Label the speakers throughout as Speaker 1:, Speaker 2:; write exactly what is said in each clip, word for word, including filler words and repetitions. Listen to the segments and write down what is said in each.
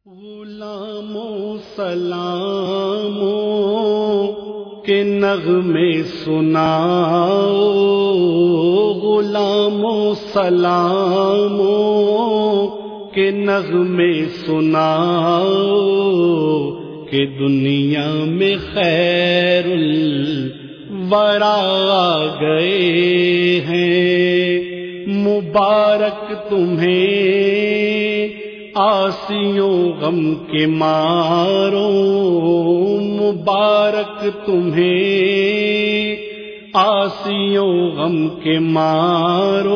Speaker 1: غلاموں سلاموں کے نغمے سناؤ، غلاموں سلاموں کے نغمے سناؤ کہ دنیا میں خیر الورا آ گئے ہیں۔ مبارک تمہیں آسیوں غم کے ماروں، مبارک تمہیں آسیوں غم کے ماروں،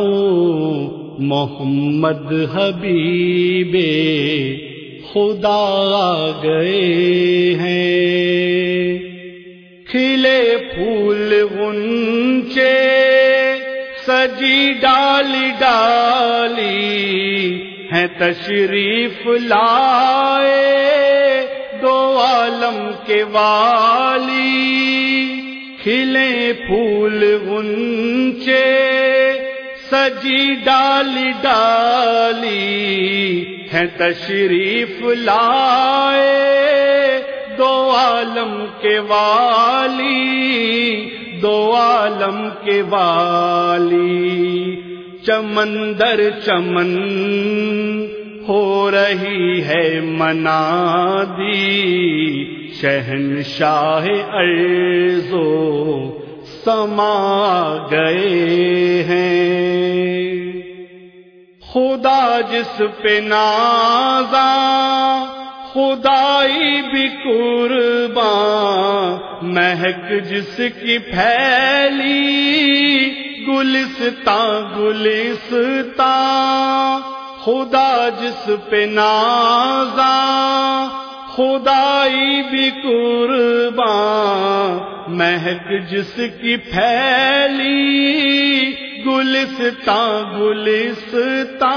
Speaker 1: محمد حبیب خدا آ گئے ہیں۔ کھلے پھول غنچے سجی ڈالی ڈالی ہیں، تشریف لائے دو عالم کے والی۔ کھلے پھول غنچے سجی ڈالی ڈالی ہیں، تشریف لائے دو عالم کے والی، دو عالم کے والی۔ چمن در چمن ہو رہی ہے منادی، شہنشاہ ارض و سما گئے ہیں۔ خدا جس پہ نازاں، خدائی بھی قرباں، مہک جس کی پھیلی گلستاں گلستاں۔ خدا جس پہ نازاں، خدائی بھی قرباں، مہک جس کی پھیلی گلستاں گلستاں،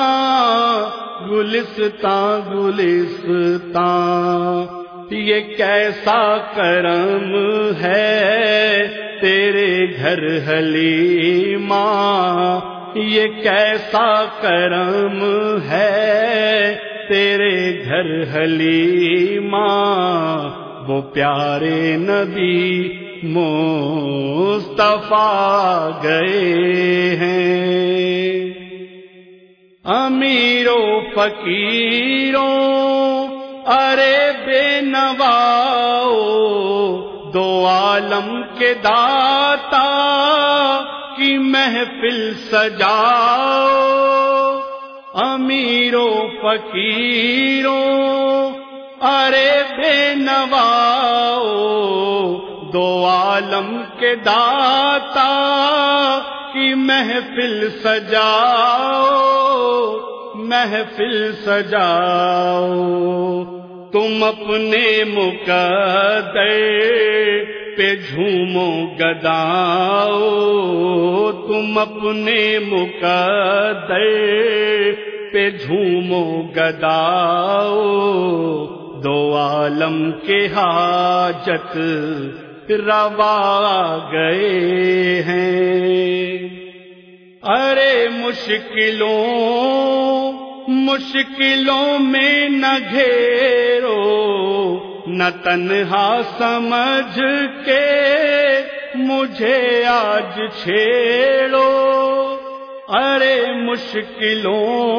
Speaker 1: گلستاں گلستاں۔ یہ کیسا کرم ہے تیرے گھر حلیمہ، یہ کیسا کرم ہے تیرے گھر حلیمہ، وہ پیارے نبی مصطفیٰ گئے ہیں۔ امیروں فقیروں ارے بے نواؤ، دو عالم کے داتا کی محفل سجاؤ۔ امیروں فقیروں ارے بے نواؤ، دو عالم کے داتا کی محفل سجاؤ، محفل سجاؤ۔ تم اپنے مقدر پہ جھومو گداؤ، تم اپنے مقدر پہ جھومو گداؤ، دو عالم کے حاجت روا گئے ہیں۔ ارے مشکلوں مشکلوں میں نہ گھیرو، نہ تنہا سمجھ کے مجھے آج چھیڑو۔ ارے مشکلوں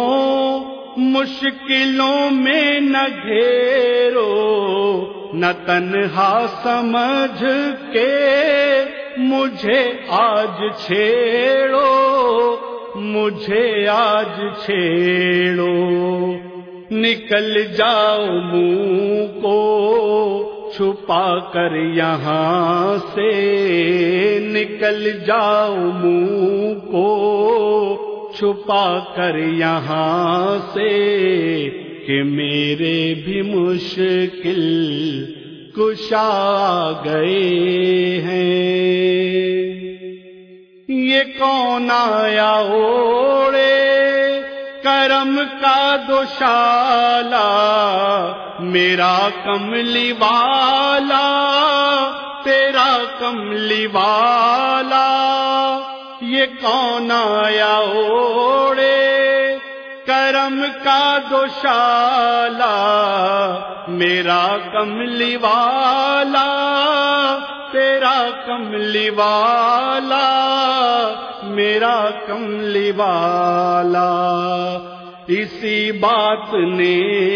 Speaker 1: مشکلوں میں نہ گھیرو، نہ تنہا سمجھ کے مجھے آج چھیڑو، مجھے آج چھیڑو۔ نکل جاؤ منہ کو چھپا کر یہاں سے، نکل جاؤ منہ کو چھپا کر یہاں سے، کہ میرے بھی مشکل کشا گئے ہیں۔ یہ کون آیا اوڑے کرم کا دوشالا، میرا کملی والا تیرا کملی والا۔ یہ کون آیا اوڑے کرم کا دوشالا، میرا کملی والا تیرا کملی والا میرا کملی والا. اسی بات نے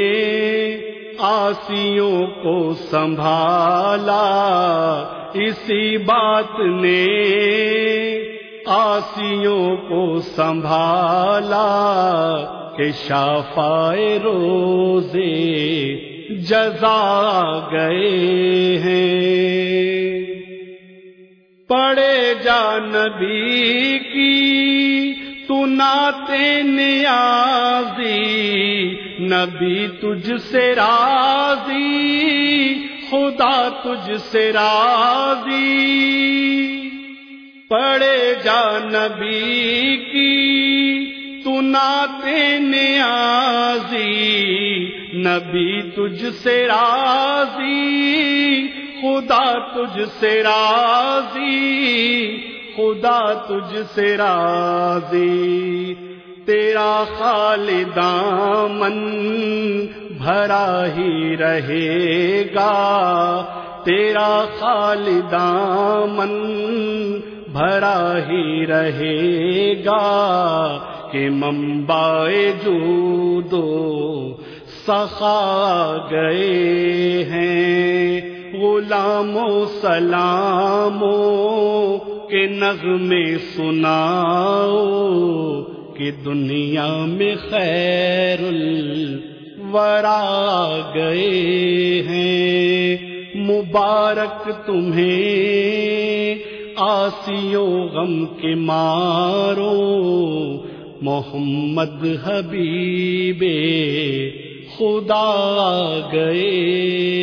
Speaker 1: آسیوں کو سنبھالا، اسی بات نے آسیوں کو سنبھالا کہ شافائے روزے جزا گئے ہیں. پڑھے جا نبی کی تو نعتِ نیازی، نبی تجھ سے راضی خدا تجھ سے راضی. پڑھے جا نبی کی تو نعتِ نیازی، نبی تجھ سے راضی خدا تجھ سے راضی خدا تجھ سے راضی. تیرا خالدامن بھرا ہی رہے گا، تیرا خالدامن بھرا ہی رہے گا کہ منبع جود و سخا گئے ہیں. غلاموں سلاموں کے نغمے سناؤ کہ دنیا میں خیر الورا گئے ہیں. مبارک تمہیں آسیوں غم کے مارو، محمد حبیب خدا گئے